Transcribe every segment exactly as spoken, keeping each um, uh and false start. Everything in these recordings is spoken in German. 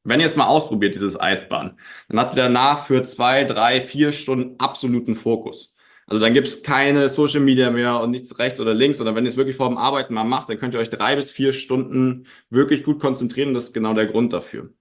Wenn ihr es mal ausprobiert, dieses Eisbaden, dann habt ihr danach für zwei, drei, vier Stunden absoluten Fokus. Also dann gibt es keine Social Media mehr und nichts rechts oder links, sondern wenn ihr es wirklich vor dem Arbeiten mal macht, dann könnt ihr euch drei bis vier Stunden wirklich gut konzentrieren und das ist genau der Grund dafür.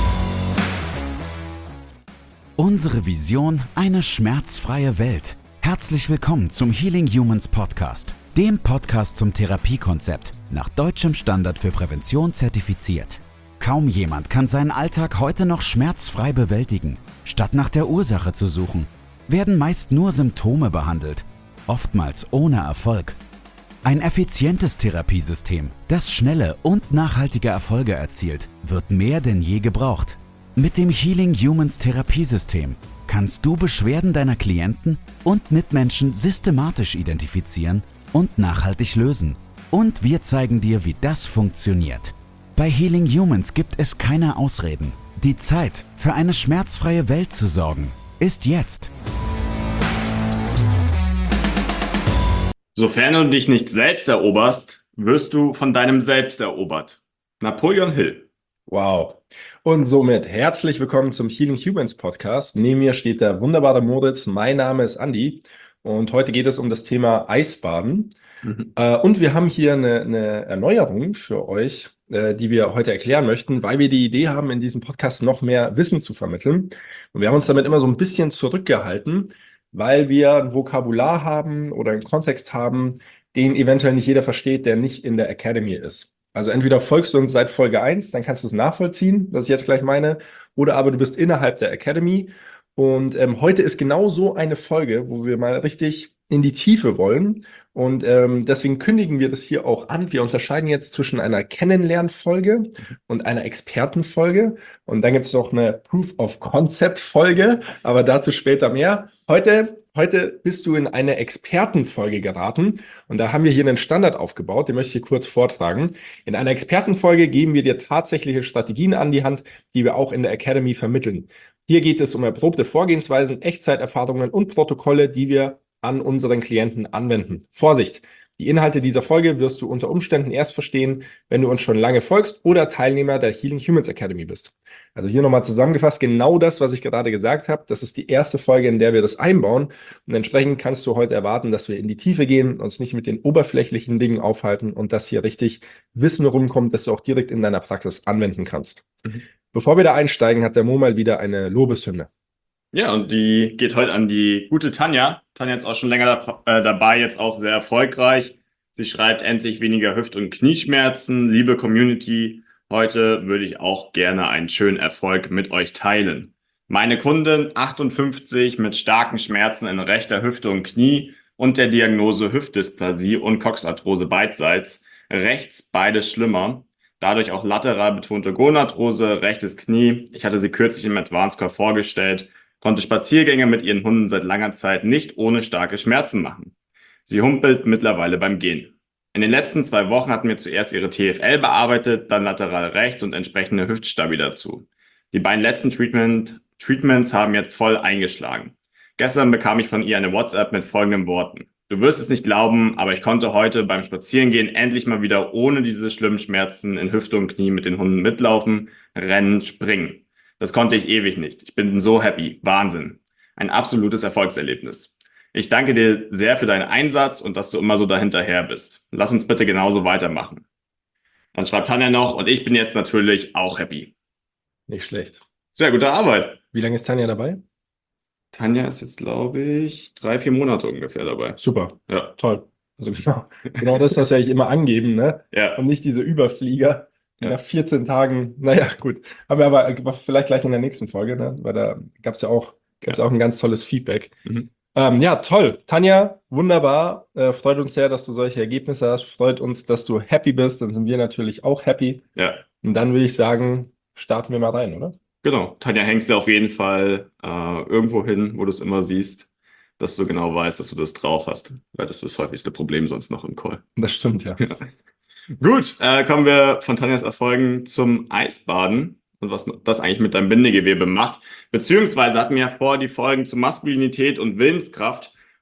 Unsere Vision: eine schmerzfreie Welt. Herzlich willkommen zum Healing Humans Podcast, dem Podcast zum Therapiekonzept, nach deutschem Standard für Prävention zertifiziert. Kaum jemand kann seinen Alltag heute noch schmerzfrei bewältigen. Statt nach der Ursache zu suchen, werden meist nur Symptome behandelt, oftmals ohne Erfolg. Ein effizientes Therapiesystem, das schnelle und nachhaltige Erfolge erzielt, wird mehr denn je gebraucht. Mit dem Healing Humans Therapiesystem kannst du Beschwerden deiner Klienten und Mitmenschen systematisch identifizieren und nachhaltig lösen. Und wir zeigen dir, wie das funktioniert. Bei Healing Humans gibt es keine Ausreden. Die Zeit, für eine schmerzfreie Welt zu sorgen, ist jetzt. Sofern du dich nicht selbst eroberst, wirst du von deinem Selbst erobert. Napoleon Hill. Wow. Und somit herzlich willkommen zum Healing Humans Podcast. Neben mir steht der wunderbare Moritz. Mein Name ist Andi und heute geht es um das Thema Eisbaden. Mhm. Äh, und wir haben hier eine, eine Erneuerung für euch, äh, die wir heute erklären möchten, weil wir die Idee haben, in diesem Podcast noch mehr Wissen zu vermitteln. Und wir haben uns damit immer so ein bisschen zurückgehalten, weil wir ein Vokabular haben oder einen Kontext haben, den eventuell nicht jeder versteht, der nicht in der Academy ist. Also entweder folgst du uns seit Folge eins, dann kannst du es nachvollziehen, was ich jetzt gleich meine, oder aber du bist innerhalb der Academy. Und ähm, heute ist genau so eine Folge, wo wir mal richtig in die Tiefe wollen. Und ähm, deswegen kündigen wir das hier auch an. Wir unterscheiden jetzt zwischen einer Kennenlernfolge und einer Expertenfolge. Und dann gibt es noch eine Proof-of-Concept-Folge, aber dazu später mehr. Heute Heute bist du in eine Expertenfolge geraten und da haben wir hier einen Standard aufgebaut, den möchte ich hier kurz vortragen. In einer Expertenfolge geben wir dir tatsächliche Strategien an die Hand, die wir auch in der Academy vermitteln. Hier geht es um erprobte Vorgehensweisen, Echtzeiterfahrungen und Protokolle, die wir an unseren Klienten anwenden. Vorsicht! Die Inhalte dieser Folge wirst du unter Umständen erst verstehen, wenn du uns schon lange folgst oder Teilnehmer der Healing Humans Academy bist. Also hier nochmal zusammengefasst, genau das, was ich gerade gesagt habe. Das ist die erste Folge, in der wir das einbauen. Und entsprechend kannst du heute erwarten, dass wir in die Tiefe gehen, uns nicht mit den oberflächlichen Dingen aufhalten und dass hier richtig Wissen rumkommt, das du auch direkt in deiner Praxis anwenden kannst. Mhm. Bevor wir da einsteigen, hat der Mo mal wieder eine Lobeshymne. Ja, und die geht heute an die gute Tanja. Tanja ist auch schon länger da, äh, dabei, jetzt auch sehr erfolgreich. Sie schreibt: endlich weniger Hüft- und Knieschmerzen. Liebe Community, heute würde ich auch gerne einen schönen Erfolg mit euch teilen. Meine Kundin, achtundfünfzig, mit starken Schmerzen in rechter Hüfte und Knie und der Diagnose Hüftdysplasie und Coxarthrose beidseits. Rechts beides schlimmer. Dadurch auch lateral betonte Gonarthrose, rechtes Knie. Ich hatte sie kürzlich im Advanced Core vorgestellt. Konnte Spaziergänge mit ihren Hunden seit langer Zeit nicht ohne starke Schmerzen machen. Sie humpelt mittlerweile beim Gehen. In den letzten zwei Wochen hatten wir zuerst ihre T F L bearbeitet, dann lateral rechts und entsprechende Hüftstabi dazu. Die beiden letzten Treatment, Treatments haben jetzt voll eingeschlagen. Gestern bekam ich von ihr eine WhatsApp mit folgenden Worten: Du wirst es nicht glauben, aber ich konnte heute beim Spazierengehen endlich mal wieder ohne diese schlimmen Schmerzen in Hüfte und Knie mit den Hunden mitlaufen, rennen, springen. Das konnte ich ewig nicht. Ich bin so happy. Wahnsinn. Ein absolutes Erfolgserlebnis. Ich danke dir sehr für deinen Einsatz und dass du immer so dahinterher bist. Lass uns bitte genauso weitermachen. Dann schreibt Tanja noch: Und ich bin jetzt natürlich auch happy. Nicht schlecht. Sehr gute Arbeit. Wie lange ist Tanja dabei? Tanja ist jetzt, glaube ich, drei, vier Monate ungefähr dabei. Super. Ja. Toll. Also genau, genau das, was wir eigentlich immer angeben, ne? Ja. Und nicht diese Überflieger, die Ja. nach vierzehn Tagen, naja, gut. Haben wir aber vielleicht gleich in der nächsten Folge, ne? Weil da gab es ja auch, gab's Ja. auch ein ganz tolles Feedback. Mhm. Ähm, ja, toll. Tanja, wunderbar. Äh, freut uns sehr, dass du solche Ergebnisse hast. Freut uns, dass du happy bist. Dann sind wir natürlich auch happy. Ja. Und dann würde ich sagen, starten wir mal rein, oder? Genau. Tanja, hängst du auf jeden Fall äh, irgendwo hin, wo du es immer siehst, dass du genau weißt, dass du das drauf hast. Weil das ist das häufigste Problem sonst noch im Call. Das stimmt, ja. Ja. Gut, äh, kommen wir von Tanjas Erfolgen zum Eisbaden und was das eigentlich mit deinem Bindegewebe macht. Beziehungsweise hatten wir ja vor die Folgen zu Maskulinität und Willenskraft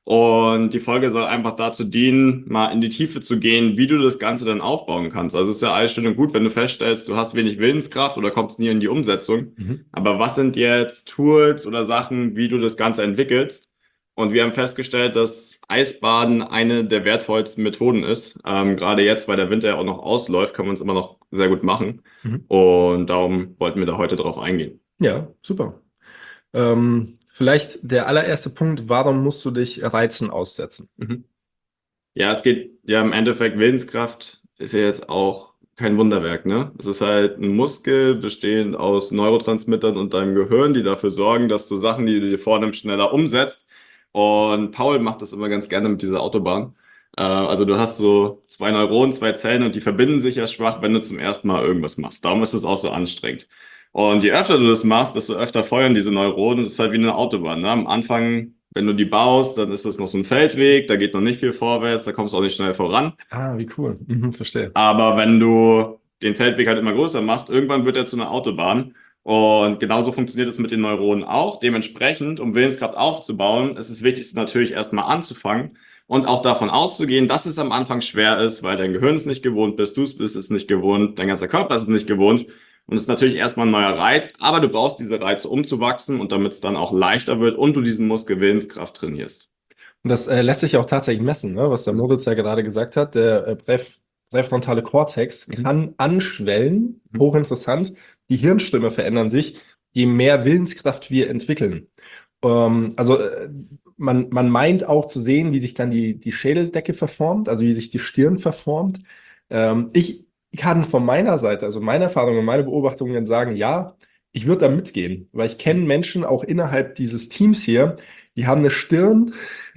Und die Folge soll einfach dazu dienen, mal in die Tiefe zu gehen, wie du das Ganze dann aufbauen kannst. Also es ist ja alles schön und gut, wenn du feststellst, du hast wenig Willenskraft oder kommst nie in die Umsetzung. Mhm. Aber was sind jetzt Tools oder Sachen, wie du das Ganze entwickelst? Und wir haben festgestellt, dass Eisbaden eine der wertvollsten Methoden ist. Ähm, gerade jetzt, weil der Winter ja auch noch ausläuft, kann man es immer noch sehr gut machen. Mhm. Und darum wollten wir da heute drauf eingehen. Ja, super. Ähm, vielleicht der allererste Punkt, warum musst du dich Reizen aussetzen? Mhm. Ja, es geht ja im Endeffekt, Willenskraft ist ja jetzt auch kein Wunderwerk, ne? Es ist halt ein Muskel bestehend aus Neurotransmittern und deinem Gehirn, die dafür sorgen, dass du Sachen, die du dir vornimmst, schneller umsetzt. Und Paul macht das immer ganz gerne mit dieser Autobahn. Äh, also du hast so zwei Neuronen, zwei Zellen und die verbinden sich ja schwach, wenn du zum ersten Mal irgendwas machst. Darum ist es auch so anstrengend. Und je öfter du das machst, desto öfter feuern diese Neuronen. Das ist halt wie eine Autobahn, ne? Am Anfang, wenn du die baust, dann ist das noch so ein Feldweg, da geht noch nicht viel vorwärts, da kommst du auch nicht schnell voran. Ah, wie cool. Mhm, verstehe. Aber wenn du den Feldweg halt immer größer machst, irgendwann wird er zu einer Autobahn. Und genauso funktioniert es mit den Neuronen auch. Dementsprechend, um Willenskraft aufzubauen, ist es wichtig, natürlich erstmal anzufangen und auch davon auszugehen, dass es am Anfang schwer ist, weil dein Gehirn es nicht gewohnt bist, du bist es nicht gewohnt, dein ganzer Körper ist es nicht gewohnt. Und es ist natürlich erstmal ein neuer Reiz, aber du brauchst diese Reize, um zu wachsen und damit es dann auch leichter wird und du diesen Muskel Willenskraft trainierst. Und das äh, lässt sich auch tatsächlich messen, ne? Was der Moritz ja gerade gesagt hat. Der äh, präf präfrontale Kortex Mhm. kann anschwellen, Mhm. hochinteressant. Die Hirnströme verändern sich, je mehr Willenskraft wir entwickeln. Ähm, also äh, man, man meint auch zu sehen, wie sich dann die, die Schädeldecke verformt, also wie sich die Stirn verformt. Ähm, ich kann von meiner Seite, also meine Erfahrungen und meine Beobachtungen sagen, ja, ich würde da mitgehen, weil ich kenne Menschen auch innerhalb dieses Teams hier, die haben eine Stirn,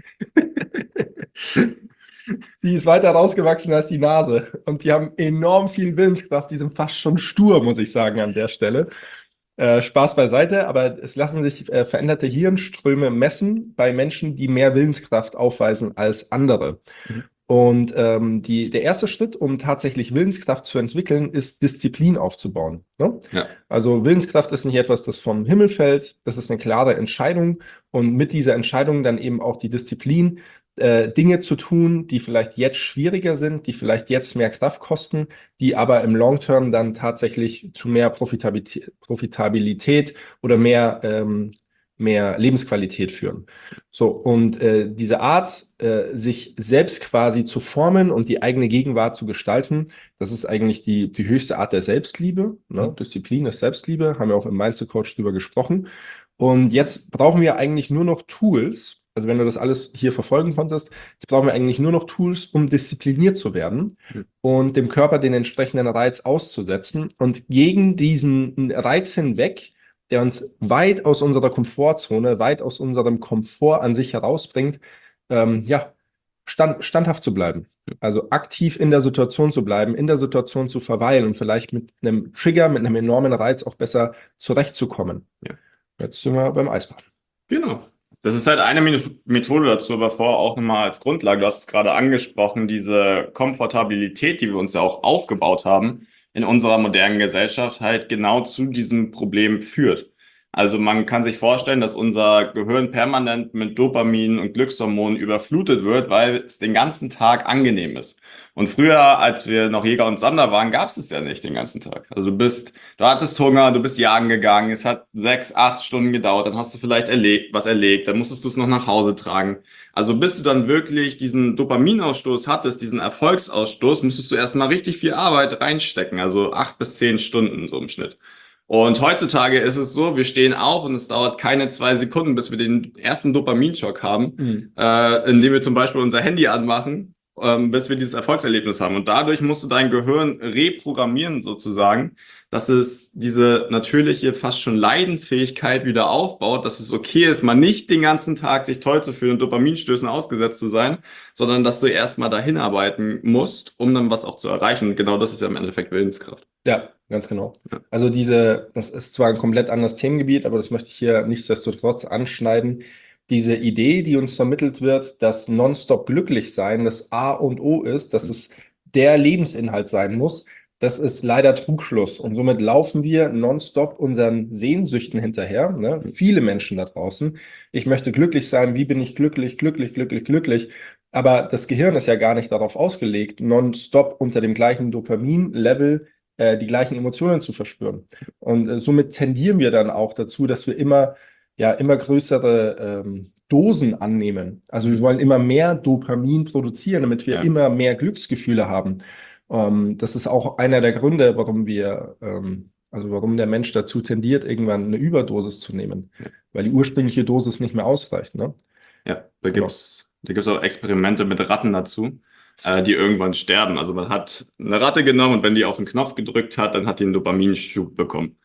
die ist weiter rausgewachsen als die Nase. Und die haben enorm viel Willenskraft. Die sind fast schon stur, muss ich sagen, an der Stelle. Äh, Spaß beiseite, aber es lassen sich äh, veränderte Hirnströme messen bei Menschen, die mehr Willenskraft aufweisen als andere. Mhm. Und ähm, die, der erste Schritt, um tatsächlich Willenskraft zu entwickeln, ist Disziplin aufzubauen. Ne? Ja. Also Willenskraft ist nicht etwas, das vom Himmel fällt. Das ist eine klare Entscheidung. Und mit dieser Entscheidung dann eben auch die Disziplin, äh, Dinge zu tun, die vielleicht jetzt schwieriger sind, die vielleicht jetzt mehr Kraft kosten, die aber im Long Term dann tatsächlich zu mehr Profitabilität, Profitabilität oder mehr, ähm, mehr Lebensqualität führen. So, und äh, diese Art, äh, sich selbst quasi zu formen und die eigene Gegenwart zu gestalten, das ist eigentlich die, die höchste Art der Selbstliebe. Ne? Mhm. Disziplin ist Selbstliebe, haben wir auch im Mindset Coach drüber gesprochen. Und jetzt brauchen wir eigentlich nur noch Tools. Also wenn du das alles hier verfolgen konntest, jetzt brauchen wir eigentlich nur noch Tools, um diszipliniert zu werden Mhm. und dem Körper den entsprechenden Reiz auszusetzen und gegen diesen Reiz hinweg, der uns weit aus unserer Komfortzone, weit aus unserem Komfort an sich herausbringt, ähm, ja, stand, standhaft zu bleiben. Also aktiv in der Situation zu bleiben, in der Situation zu verweilen und vielleicht mit einem Trigger, mit einem enormen Reiz auch besser zurechtzukommen. Ja. Jetzt sind wir beim Eisbaden. Genau. Das ist halt eine Methode dazu, aber vorher auch nochmal als Grundlage. Du hast es gerade angesprochen, diese Komfortabilität, die wir uns ja auch aufgebaut haben in unserer modernen Gesellschaft, halt genau zu diesem Problem führt. Also man kann sich vorstellen, dass unser Gehirn permanent mit Dopamin und Glückshormonen überflutet wird, weil es den ganzen Tag angenehm ist. Und früher, als wir noch Jäger und Sammler waren, gab es es ja nicht den ganzen Tag. Also du bist, du hattest Hunger, du bist jagen gegangen, es hat sechs, acht Stunden gedauert, dann hast du vielleicht erlegt, was erlegt, dann musstest du es noch nach Hause tragen. Also bis du dann wirklich diesen Dopaminausstoß hattest, diesen Erfolgsausstoß, musstest du erstmal richtig viel Arbeit reinstecken, also acht bis zehn Stunden so im Schnitt. Und heutzutage ist es so, wir stehen auf und es dauert keine zwei Sekunden, bis wir den ersten Dopaminschock haben, Mhm. äh, indem wir zum Beispiel unser Handy anmachen, ähm, bis wir dieses Erfolgserlebnis haben. Und dadurch musst du dein Gehirn reprogrammieren sozusagen, dass es diese natürliche, fast schon Leidensfähigkeit wieder aufbaut, dass es okay ist, mal nicht den ganzen Tag sich toll zu fühlen und Dopaminstößen ausgesetzt zu sein, sondern dass du erstmal dahin arbeiten musst, um dann was auch zu erreichen. Und genau das ist ja im Endeffekt Willenskraft. Ja, ganz genau. Ja. Also diese, das ist zwar ein komplett anderes Themengebiet, aber das möchte ich hier nichtsdestotrotz anschneiden. Diese Idee, die uns vermittelt wird, dass nonstop glücklich sein das A und O ist, dass es der Lebensinhalt sein muss, Das ist leider Trugschluss. Und somit laufen wir nonstop unseren Sehnsüchten hinterher. Ne? Viele Menschen da draußen. Ich möchte glücklich sein. Wie bin ich glücklich, glücklich, glücklich, glücklich? Aber das Gehirn ist ja gar nicht darauf ausgelegt, nonstop unter dem gleichen Dopamin-Level äh, die gleichen Emotionen zu verspüren. Und äh, somit tendieren wir dann auch dazu, dass wir immer, ja, immer größere ähm, Dosen annehmen. Also wir wollen immer mehr Dopamin produzieren, damit wir Ja. immer mehr Glücksgefühle haben. Ähm, das ist auch einer der Gründe, warum wir, ähm, also warum der Mensch dazu tendiert, irgendwann eine Überdosis zu nehmen, Ja. weil die ursprüngliche Dosis nicht mehr ausreicht, ne? Ja, da Genau. gibt's, da gibt's auch Experimente mit Ratten dazu, äh, die irgendwann sterben. Also man hat eine Ratte genommen und wenn die auf den Knopf gedrückt hat, dann hat die einen Dopaminschub bekommen.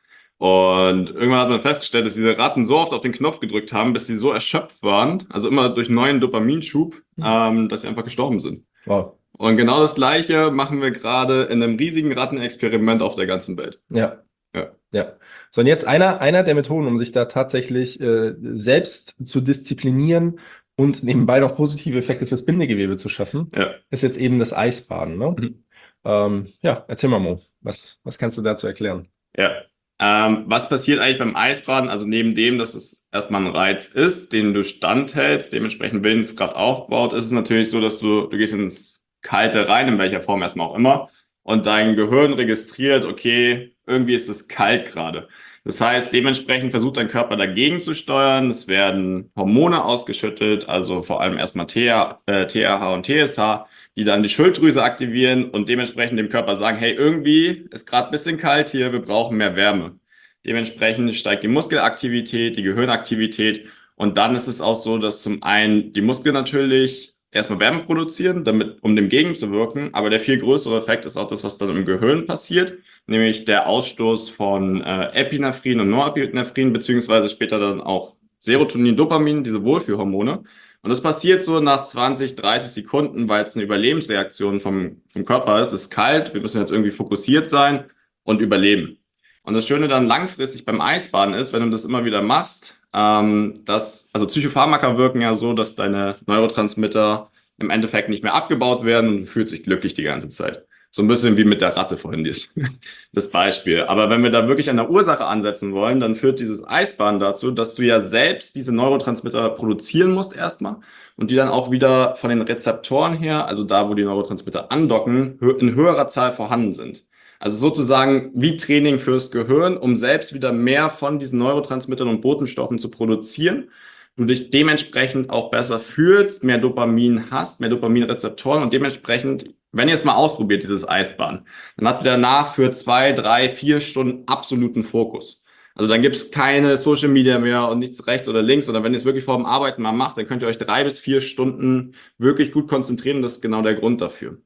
Und irgendwann hat man festgestellt, dass diese Ratten so oft auf den Knopf gedrückt haben, bis sie so erschöpft waren, also immer durch neuen Dopaminschub, ähm, dass sie einfach gestorben sind. Wow. Und genau das Gleiche machen wir gerade in einem riesigen Rattenexperiment auf der ganzen Welt. Ja. Ja. Ja. So, und jetzt einer, einer der Methoden, um sich da tatsächlich äh, selbst zu disziplinieren und nebenbei noch positive Effekte fürs Bindegewebe zu schaffen, Ja. ist jetzt eben das Eisbaden, ne? Mhm. Ähm, ja, erzähl mal, Mo, was, was kannst du dazu erklären? Ja. Ähm, was passiert eigentlich beim Eisbaden? Also neben dem, dass es erstmal ein Reiz ist, den du standhältst, dementsprechend Willenskraft aufbaut, ist es natürlich so, dass du, du gehst ins Kalte rein, in welcher Form erstmal auch immer, und dein Gehirn registriert, okay, irgendwie ist es kalt gerade. Das heißt, dementsprechend versucht dein Körper dagegen zu steuern. Es werden Hormone ausgeschüttet, also vor allem erstmal T R H und T S H, die dann die Schilddrüse aktivieren und dementsprechend dem Körper sagen, hey, irgendwie ist gerade ein bisschen kalt hier, wir brauchen mehr Wärme. Dementsprechend steigt die Muskelaktivität, die Gehirnaktivität und dann ist es auch so, dass zum einen die Muskeln natürlich erstmal Wärme produzieren, damit, um dem gegenzuwirken, aber der viel größere Effekt ist auch das, was dann im Gehirn passiert, nämlich der Ausstoß von äh, Epinephrin und Norepinephrin, beziehungsweise später dann auch Serotonin, Dopamin, diese Wohlfühlhormone. Und das passiert so nach zwanzig, dreißig Sekunden, weil es eine Überlebensreaktion vom, vom Körper ist. Es ist kalt, wir müssen jetzt irgendwie fokussiert sein und überleben. Und das Schöne dann langfristig beim Eisbaden ist, wenn du das immer wieder machst, ähm, dass, also Psychopharmaka wirken ja so, dass deine Neurotransmitter im Endeffekt nicht mehr abgebaut werden und du fühlst dich glücklich die ganze Zeit. So ein bisschen wie mit der Ratte vorhin, das, das Beispiel. Aber wenn wir da wirklich an der Ursache ansetzen wollen, dann führt dieses Eisbaden dazu, dass du ja selbst diese Neurotransmitter produzieren musst erstmal und die dann auch wieder von den Rezeptoren her, also da, wo die Neurotransmitter andocken, in höherer Zahl vorhanden sind. Also sozusagen wie Training fürs Gehirn, um selbst wieder mehr von diesen Neurotransmittern und Botenstoffen zu produzieren. Du dich dementsprechend auch besser fühlst, mehr Dopamin hast, mehr Dopaminrezeptoren und dementsprechend, wenn ihr es mal ausprobiert, dieses Eisbaden, dann habt ihr danach für zwei, drei, vier Stunden absoluten Fokus. Also dann gibt es keine Social Media mehr und nichts rechts oder links, sondern wenn ihr es wirklich vor dem Arbeiten mal macht, dann könnt ihr euch drei bis vier Stunden wirklich gut konzentrieren und das ist genau der Grund dafür.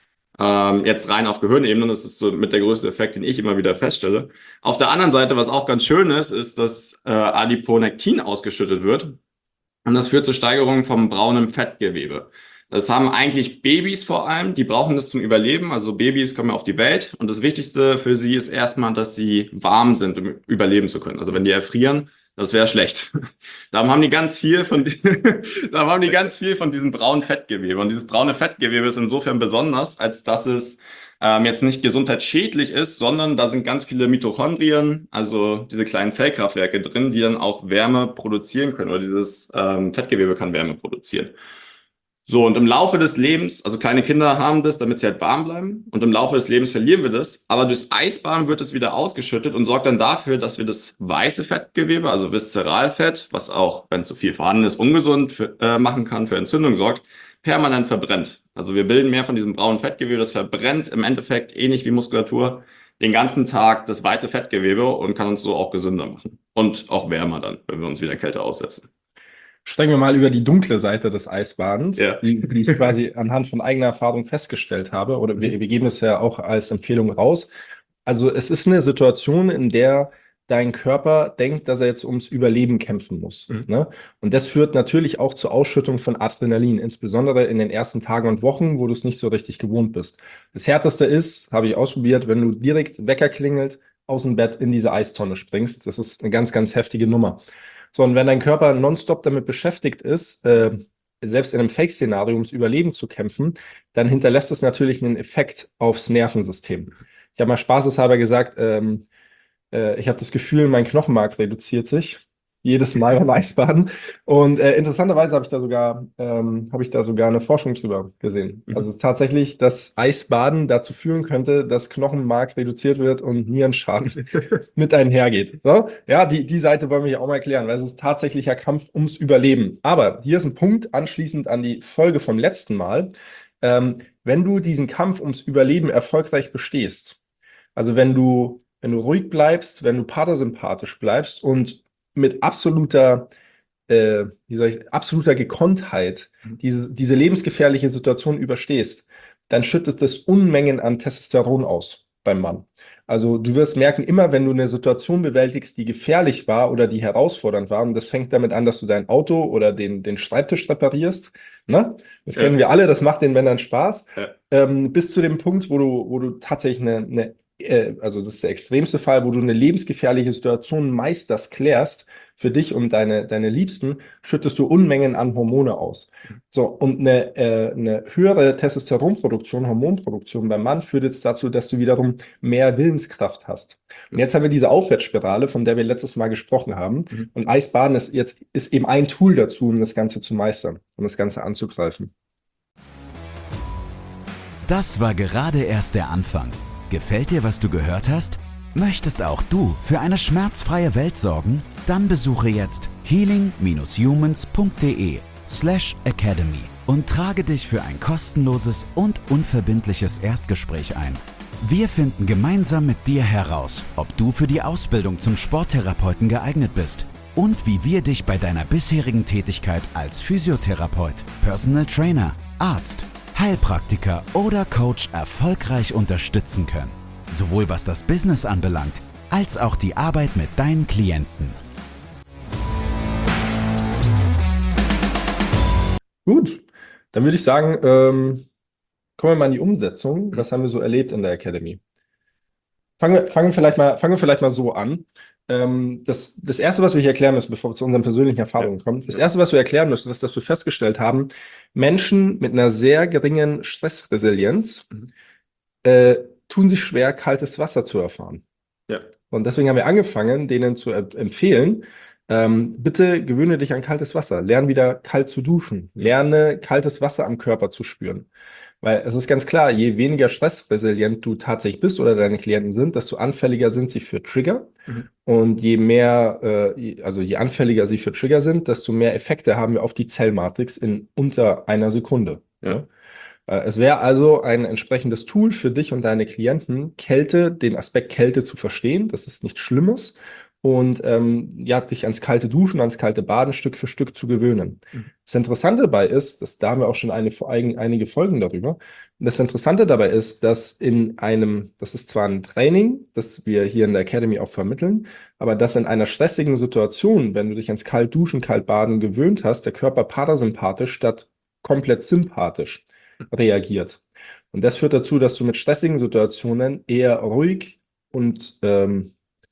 Ähm, jetzt rein auf Gehirnebene, das ist so mit der größte Effekt, den ich immer wieder feststelle. Auf der anderen Seite, was auch ganz schön ist, ist, dass äh, Adiponektin ausgeschüttet wird und das führt zur Steigerung vom braunen Fettgewebe. Das haben eigentlich Babys vor allem, die brauchen das zum Überleben, also Babys kommen auf die Welt und das Wichtigste für sie ist erstmal, dass sie warm sind, um überleben zu können. Also wenn die erfrieren, das wäre schlecht. Darum haben die ganz viel von, darum haben die ganz viel von diesem braunen Fettgewebe. Und dieses braune Fettgewebe ist insofern besonders, als dass es ähm, jetzt nicht gesundheitsschädlich ist, sondern da sind ganz viele Mitochondrien, also diese kleinen Zellkraftwerke drin, die dann auch Wärme produzieren können. Oder dieses ähm, Fettgewebe kann Wärme produzieren. So, und im Laufe des Lebens, also kleine Kinder haben das, damit sie halt warm bleiben. Und im Laufe des Lebens verlieren wir das. Aber durchs Eisbaden wird es wieder ausgeschüttet und sorgt dann dafür, dass wir das weiße Fettgewebe, also Viszeralfett, was auch, wenn zu viel vorhanden ist, ungesund für, äh, machen kann, für Entzündung sorgt, permanent verbrennt. Also wir bilden mehr von diesem braunen Fettgewebe, das verbrennt im Endeffekt ähnlich wie Muskulatur den ganzen Tag das weiße Fettgewebe und kann uns so auch gesünder machen. Und auch wärmer dann, wenn wir uns wieder Kälte aussetzen. Sprechen wir mal über die dunkle Seite des Eisbadens, Ja. die, die ich quasi anhand von eigener Erfahrung festgestellt habe. Oder wir, wir geben es ja auch als Empfehlung raus. Also es ist eine Situation, in der dein Körper denkt, dass er jetzt ums Überleben kämpfen muss. Mhm. Ne? Und das führt natürlich auch zur Ausschüttung von Adrenalin, insbesondere in den ersten Tagen und Wochen, wo du es nicht so richtig gewohnt bist. Das Härteste ist, habe ich ausprobiert, wenn du direkt Wecker klingelt, aus dem Bett in diese Eistonne springst. Das ist eine ganz, ganz heftige Nummer. So, und wenn dein Körper nonstop damit beschäftigt ist, äh, selbst in einem Fake-Szenario ums Überleben zu kämpfen, dann hinterlässt es natürlich einen Effekt aufs Nervensystem. ich habe mal spaßeshalber gesagt, ähm, äh, ich habe das Gefühl, mein Knochenmark reduziert sich jedes Mal beim Eisbaden. Und äh, interessanterweise habe ich da sogar, ähm, habe ich da sogar eine Forschung drüber gesehen. Mhm. Also tatsächlich, dass Eisbaden dazu führen könnte, dass Knochenmark reduziert wird und Nierenschaden mit einhergeht. So? Ja, die, die Seite wollen wir hier auch mal erklären, weil es ist tatsächlicher Kampf ums Überleben. Aber hier ist ein Punkt anschließend an die Folge vom letzten Mal. Ähm, wenn du diesen Kampf ums Überleben erfolgreich bestehst, also wenn du, wenn du ruhig bleibst, wenn du parasympathisch bleibst und mit absoluter, äh, wie soll ich, absoluter Gekonntheit diese, diese lebensgefährliche Situation überstehst, dann schüttet das Unmengen an Testosteron aus beim Mann. Also du wirst merken, immer wenn du eine Situation bewältigst, die gefährlich war oder die herausfordernd war, und das fängt damit an, dass du dein Auto oder den, den Schreibtisch reparierst, ne? Das Ja. kennen wir alle, das macht den Männern Spaß, Ja. ähm, bis zu dem Punkt, wo du, wo du tatsächlich eine, eine äh, also das ist der extremste Fall, wo du eine lebensgefährliche Situation meisterst, klärst für dich und deine, deine Liebsten, schüttest du Unmengen an Hormone aus. So, und eine, äh, eine höhere Testosteronproduktion, Hormonproduktion beim Mann führt jetzt dazu, dass du wiederum mehr Willenskraft hast. Und jetzt haben wir diese Aufwärtsspirale, von der wir letztes Mal gesprochen haben. Mhm. Und Eisbaden ist jetzt ist eben ein Tool dazu, um das Ganze zu meistern, um das Ganze anzugreifen. Das war gerade erst der Anfang. Gefällt dir, was du gehört hast? Möchtest auch du für eine schmerzfreie Welt sorgen? Dann besuche jetzt healing-humans.de slash academy und trage dich für ein kostenloses und unverbindliches Erstgespräch ein. Wir finden gemeinsam mit dir heraus, ob du für die Ausbildung zum Sporttherapeuten geeignet bist und wie wir dich bei deiner bisherigen Tätigkeit als Physiotherapeut, Personal Trainer, Arzt, Heilpraktiker oder Coach erfolgreich unterstützen können. Sowohl was das Business anbelangt, als auch die Arbeit mit deinen Klienten. Gut, dann würde ich sagen, ähm, kommen wir mal in die Umsetzung. Was haben wir so erlebt in der Academy? Fangen wir, fangen wir vielleicht mal, fangen wir vielleicht mal so an. Ähm, das, das Erste, was wir hier erklären müssen, bevor wir zu unseren persönlichen Erfahrungen kommen, das Erste, was wir erklären müssen, ist, dass wir festgestellt haben, Menschen mit einer sehr geringen Stressresilienz äh, tun sich schwer, kaltes Wasser zu erfahren. Ja. Und deswegen haben wir angefangen, denen zu äh, empfehlen, ähm, bitte gewöhne dich an kaltes Wasser. Lern wieder kalt zu duschen. Lerne kaltes Wasser am Körper zu spüren. Weil es ist ganz klar, je weniger stressresilient du tatsächlich bist oder deine Klienten sind, desto anfälliger sind sie für Trigger. Mhm. Und je mehr, äh, also je anfälliger sie für Trigger sind, desto mehr Effekte haben wir auf die Zellmatrix in unter einer Sekunde. Ja. Äh, Es wäre also ein entsprechendes Tool für dich und deine Klienten, Kälte, den Aspekt Kälte zu verstehen. Das ist nichts Schlimmes. Und ähm, ja, dich ans kalte Duschen, ans kalte Baden Stück für Stück zu gewöhnen. Mhm. Das Interessante dabei ist, dass, da haben wir auch schon eine, ein, einige Folgen darüber. Das Interessante dabei ist, dass in einem, das ist zwar ein Training, das wir hier in der Academy auch vermitteln, aber dass in einer stressigen Situation, wenn du dich ans kalt Duschen, kalt Baden gewöhnt hast, der Körper parasympathisch statt komplett sympathisch reagiert. Und das führt dazu, dass du mit stressigen Situationen eher ruhig und ähm,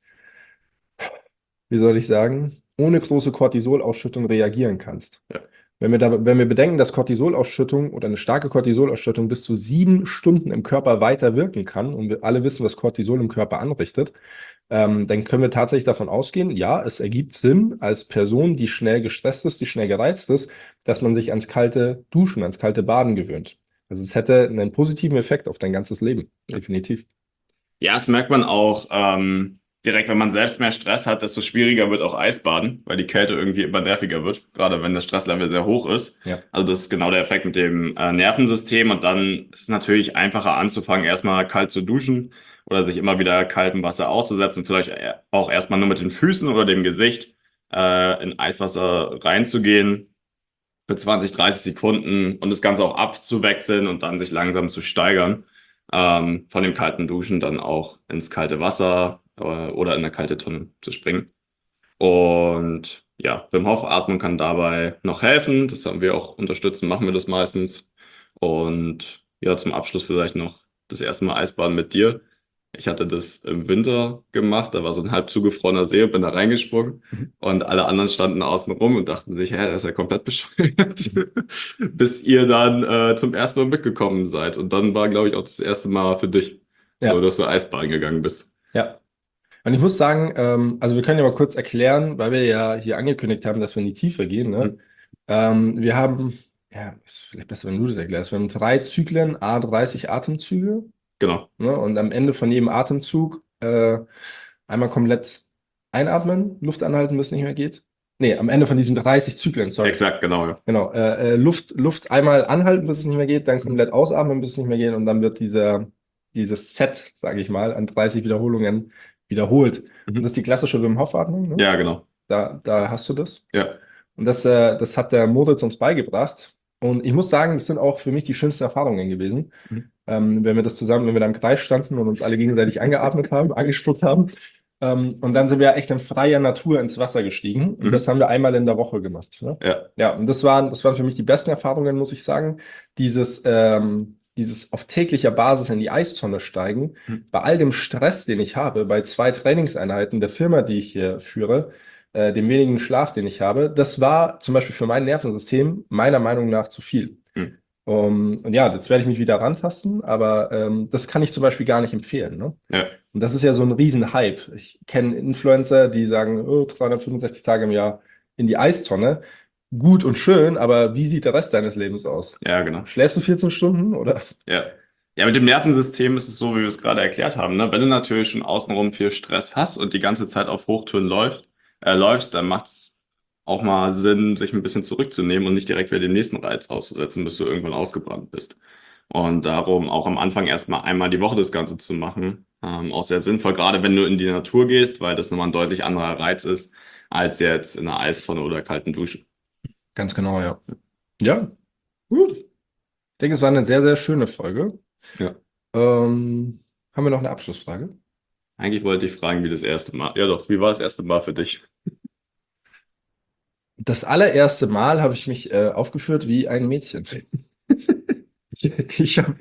wie soll ich sagen, ohne große Cortisolausschüttung reagieren kannst. Ja. Wenn wir, da, wenn wir bedenken, dass Cortisolausschüttung oder eine starke Cortisolausschüttung bis zu sieben Stunden im Körper weiter wirken kann, und wir alle wissen, was Cortisol im Körper anrichtet, ähm, dann können wir tatsächlich davon ausgehen, ja, es ergibt Sinn als Person, die schnell gestresst ist, die schnell gereizt ist, dass man sich ans kalte Duschen, ans kalte Baden gewöhnt. Also es hätte einen positiven Effekt auf dein ganzes Leben, definitiv. Ja, das merkt man auch ähm, direkt, wenn man selbst mehr Stress hat, desto schwieriger wird auch Eisbaden, weil die Kälte irgendwie immer nerviger wird, gerade wenn das Stresslevel sehr hoch ist. Ja. Also das ist genau der Effekt mit dem äh, Nervensystem, und dann ist es natürlich einfacher anzufangen, erstmal kalt zu duschen oder sich immer wieder kaltem Wasser auszusetzen, vielleicht auch erstmal nur mit den Füßen oder dem Gesicht äh, in Eiswasser reinzugehen für zwanzig, dreißig Sekunden und das Ganze auch abzuwechseln und dann sich langsam zu steigern. Ähm, von dem kalten Duschen dann auch ins kalte Wasser äh, oder in eine kalte Tonne zu springen. Und ja, Wim Hof Atmung kann dabei noch helfen. Das haben wir auch unterstützen, machen wir das meistens. Und ja, zum Abschluss vielleicht noch das erste Mal Eisbaden mit dir. Ich hatte das im Winter gemacht, da war so ein halb zugefrorener See und bin da reingesprungen. Mhm. Und alle anderen standen außen rum und dachten sich, hä, der ist ja komplett bescheuert. Bis ihr dann äh, zum ersten Mal mitgekommen seid. Und dann war, glaube ich, auch das erste Mal für dich. Ja. So, dass du Eisbaden gegangen bist. Ja. Und ich muss sagen, ähm, also wir können ja mal kurz erklären, weil wir ja hier angekündigt haben, dass wir in die Tiefe gehen. Ne? Mhm. Ähm, wir haben, ja, ist vielleicht besser, wenn du das erklärst. Wir haben drei Zyklen, a dreißig Atemzüge. Genau. Ne? Und am Ende von jedem Atemzug äh, einmal komplett einatmen, Luft anhalten, bis es nicht mehr geht. Nee, am Ende von diesen dreißig Zyklen, sorry. Exakt, genau. Ja. Genau. Äh, äh, Luft, Luft einmal anhalten, bis es nicht mehr geht, dann komplett ausatmen, bis es nicht mehr geht. Und dann wird dieser, dieses Set, sage ich mal, an dreißig Wiederholungen wiederholt. Und Mhm. das ist die klassische Wim Hof-Atmung. Ne? Ja, genau. Da, da hast du das. Ja. Und das, äh, das hat der Moritz uns beigebracht. Und ich muss sagen, das sind auch für mich die schönsten Erfahrungen gewesen. Mhm. Ähm, wenn wir das zusammen, wenn wir da im Kreis standen und uns alle gegenseitig angeatmet haben, angespuckt haben. Ähm, und dann sind wir echt in freier Natur ins Wasser gestiegen. Und Mhm. das haben wir einmal in der Woche gemacht. Ne? Ja. Ja, und das waren, das waren für mich die besten Erfahrungen, muss ich sagen. Dieses, ähm, dieses auf täglicher Basis in die Eistonne steigen, Mhm. bei all dem Stress, den ich habe, bei zwei Trainingseinheiten der Firma, die ich hier führe, äh, dem wenigen Schlaf, den ich habe, das war zum Beispiel für mein Nervensystem meiner Meinung nach zu viel. Mhm. Um, und ja, jetzt werde ich mich wieder rantasten, aber ähm, das kann ich zum Beispiel gar nicht empfehlen. Ne? Ja. Und das ist ja so ein Riesen-Hype. Ich kenne Influencer, die sagen, oh, dreihundertfünfundsechzig Tage im Jahr in die Eistonne. Gut und schön, aber wie sieht der Rest deines Lebens aus? Ja, genau. Schläfst du vierzehn Stunden oder? Ja. Ja, mit dem Nervensystem ist es so, wie wir es gerade erklärt haben. Ne? Wenn du natürlich schon außenrum viel Stress hast und die ganze Zeit auf Hochtouren läuft, äh, läufst, dann macht es auch mal Sinn, sich ein bisschen zurückzunehmen und nicht direkt wieder den nächsten Reiz auszusetzen, bis du irgendwann ausgebrannt bist. Und darum auch am Anfang erstmal einmal die Woche das Ganze zu machen, ähm, auch sehr sinnvoll, gerade wenn du in die Natur gehst, weil das nochmal ein deutlich anderer Reiz ist, als jetzt in einer Eistonne oder kalten Dusche. Ganz genau, ja. Ja, gut. Ich denke, es war eine sehr, sehr schöne Folge. Ja. Ähm, haben wir noch eine Abschlussfrage? Eigentlich wollte ich fragen, wie das erste Mal. Ja doch, wie war das erste Mal für dich? Das allererste Mal habe ich mich äh, aufgeführt wie ein Mädchen. ich ich habe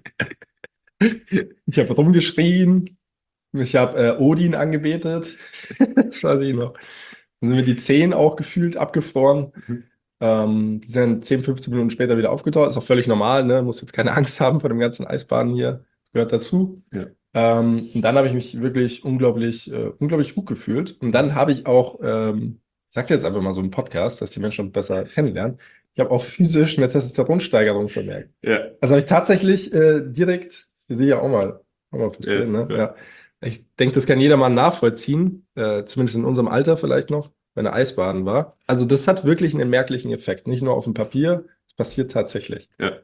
ich hab rumgeschrien, ich habe äh, Odin angebetet. Das weiß ich noch. Dann sind mir die Zehen auch gefühlt abgefroren. Mhm. Ähm, die sind zehn, fünfzehn Minuten später wieder aufgetaucht. Ist auch völlig normal, ne? Muss jetzt keine Angst haben vor dem ganzen Eisbaden hier. Gehört dazu. Ja. Ähm, und dann habe ich mich wirklich unglaublich, äh, unglaublich gut gefühlt. Und dann habe ich auch, ähm, ich sage jetzt einfach mal so einen Podcast, dass die Menschen besser kennenlernen. Ich habe auch physisch eine Testosteronsteigerung vermerkt. Ja. Also habe ich tatsächlich äh, direkt, das will ich ja auch mal, auch mal verstehen, Ja, ne? ja. Ja. Ich denke, das kann jeder mal nachvollziehen, äh, zumindest in unserem Alter vielleicht noch, wenn er Eisbaden war. Also das hat wirklich einen merklichen Effekt, nicht nur auf dem Papier, es passiert tatsächlich. Ja.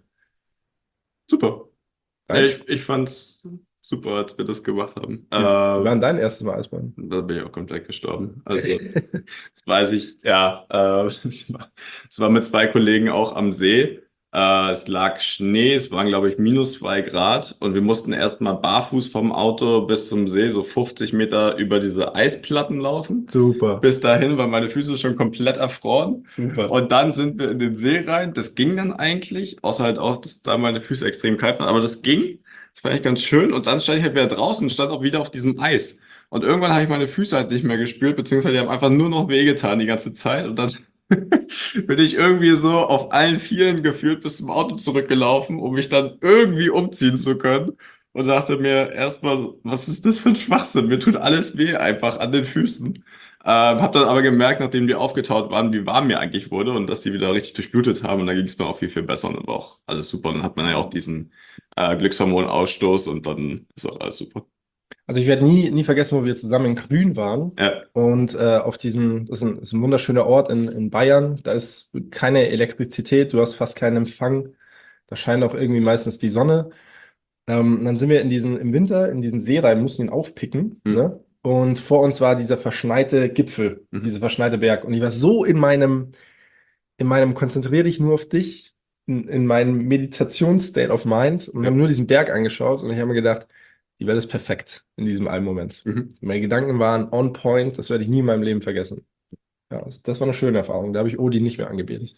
Super. Ja, Right? ich, ich fand's super, als wir das gemacht haben. Wie war denn Ähm, dein erstes Mal Eisbaden? da bin ich auch komplett gestorben. Also, das weiß ich, ja. Äh, es war, es war mit zwei Kollegen auch am See. Äh, es lag Schnee, es waren, glaube ich, minus zwei Grad. Und wir mussten erstmal barfuß vom Auto bis zum See, so fünfzig Meter über diese Eisplatten laufen. Super, Bis dahin waren meine Füße schon komplett erfroren. super. Und dann sind wir in den See rein. Das ging dann eigentlich, außer halt auch, dass da meine Füße extrem kalt waren. Aber das ging. Das war echt ganz schön. Und dann stand ich halt wieder draußen und stand auch wieder auf diesem Eis. Und irgendwann habe ich meine Füße halt nicht mehr gespürt, beziehungsweise die haben einfach nur noch wehgetan die ganze Zeit. Und dann bin ich irgendwie so auf allen Vieren geführt bis zum Auto zurückgelaufen, um mich dann irgendwie umziehen zu können. Und dachte mir erstmal, was ist das für ein Schwachsinn? Mir tut alles weh einfach an den Füßen. Ähm, hab dann aber gemerkt, nachdem die aufgetaut waren, wie warm mir eigentlich wurde und dass die wieder richtig durchblutet haben. Und dann ging es mir auch viel, viel besser und dann war auch alles super. Und dann hat man ja auch diesen äh, Glückshormonausstoß und dann ist auch alles super. Also ich werde nie, nie vergessen, wo wir zusammen in Grün waren. Ja, Und äh, auf diesem, das ist ein, das ist ein wunderschöner Ort in, in Bayern. Da ist keine Elektrizität, du hast fast keinen Empfang. Da scheint auch irgendwie meistens die Sonne. Ähm, dann sind wir in diesen, im Winter in diesen See rein, mussten ihn aufpicken. Mhm. Ne? Und vor uns war dieser verschneite Gipfel, Mhm. dieser verschneite Berg. Und ich war so in meinem, in meinem konzentriere dich nur auf dich, in, in meinem Meditations-State of Mind und Ja. habe nur diesen Berg angeschaut und ich habe mir gedacht, die Welt ist perfekt in diesem einen Moment. Mhm. Meine Gedanken waren on point, das werde ich nie in meinem Leben vergessen. Ja, das, das war eine schöne Erfahrung. Da habe ich Odin nicht mehr angebetet.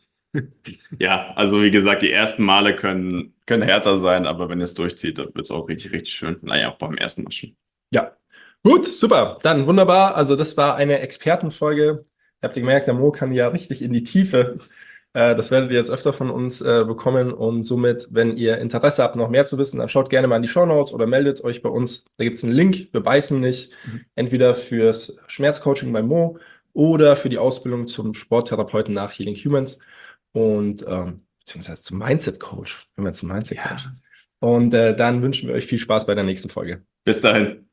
Ja, also wie gesagt, die ersten Male können, können härter sein, aber wenn ihr es durchzieht, dann wird es auch richtig, richtig schön. Naja, auch beim ersten Mal schon. Ja, gut, super. Dann wunderbar. Also das war eine Expertenfolge. Ihr habt gemerkt, der Mo kann ja richtig in die Tiefe. Äh, das werdet ihr jetzt öfter von uns äh, bekommen und somit, wenn ihr Interesse habt, noch mehr zu wissen, dann schaut gerne mal in die Shownotes oder meldet euch bei uns. Da gibt es einen Link, wir beißen nicht, mhm. entweder fürs Schmerzcoaching bei Mo oder für die Ausbildung zum Sporttherapeuten nach Healing Humans und ähm, beziehungsweise zum Mindset-Coach, wenn wir zum Mindset-Coach. Ja. Und äh, dann wünschen wir euch viel Spaß bei der nächsten Folge. Bis dahin.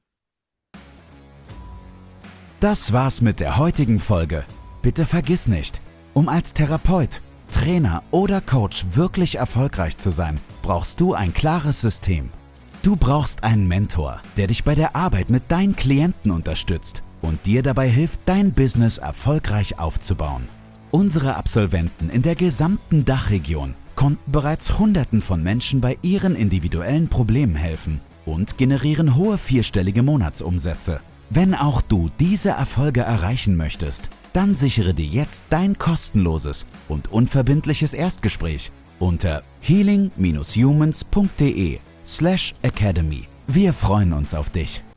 Das war's mit der heutigen Folge. Bitte vergiss nicht, um als Therapeut, Trainer oder Coach wirklich erfolgreich zu sein, brauchst du ein klares System. Du brauchst einen Mentor, der dich bei der Arbeit mit deinen Klienten unterstützt und dir dabei hilft, dein Business erfolgreich aufzubauen. Unsere Absolventen in der gesamten Dachregion konnten bereits Hunderten von Menschen bei ihren individuellen Problemen helfen und generieren hohe vierstellige Monatsumsätze. Wenn auch du diese Erfolge erreichen möchtest, dann sichere dir jetzt dein kostenloses und unverbindliches Erstgespräch unter healing humans punkt de slash academy. Wir freuen uns auf dich.